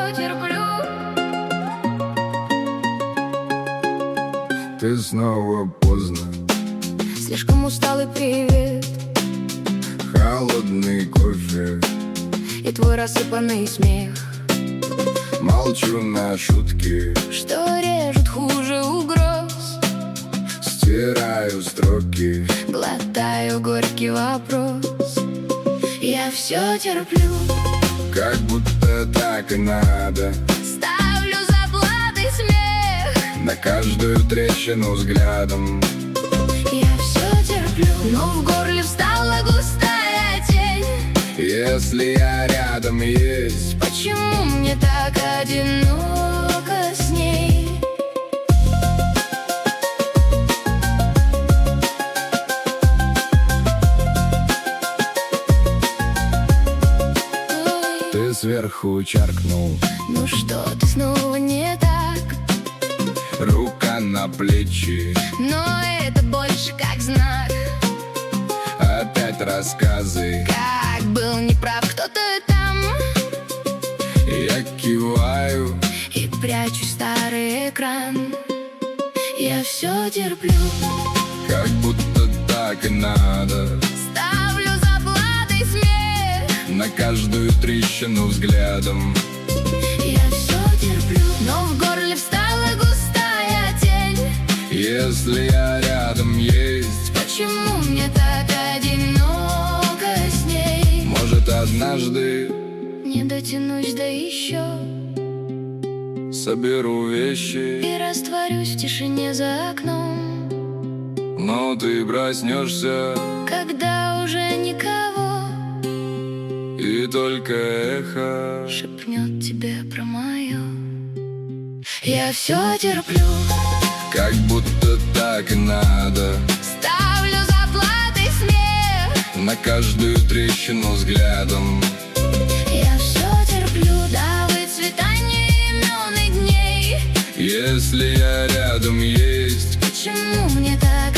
терплю. Ты снова поздно, Слишком усталый привет холодный кофе. и твой рассыпанный смех, Молчу на шутки, что режут хуже угроз. стираю строки. Глотаю горький вопрос. Я все терплю, Как будто так и надо. ставлю заплаты смех. На каждую трещину взглядом. Я все терплю, но в горле встала густая тень. Если я рядом есть, Почему мне так одиноко с ней? Ой, ты сверху чаркнул. ну что, ты снова не так. Рука на плечи, Но это больше как знак. опять рассказы. Как был неправ кто-то там. Я киваю, И прячу старый экран. Я все терплю, как будто так и надо. ставлю заплаты смех. На каждую трещину взглядом. Я все терплю, но в горле встала густая тень. Если я рядом есть, Почему мне так одиноко с ней? может однажды Не дотянусь до еще соберу вещи. и растворюсь в тишине за окном, Но ты проснешься, когда уже никого и только эхо. шепнет тебе про мое. Я все терплю, Как будто так и надо. ставлю заплаты смех. На каждую трещину взглядом. Я все терплю до выцветания имен и дней. Если я рядом есть, Почему мне так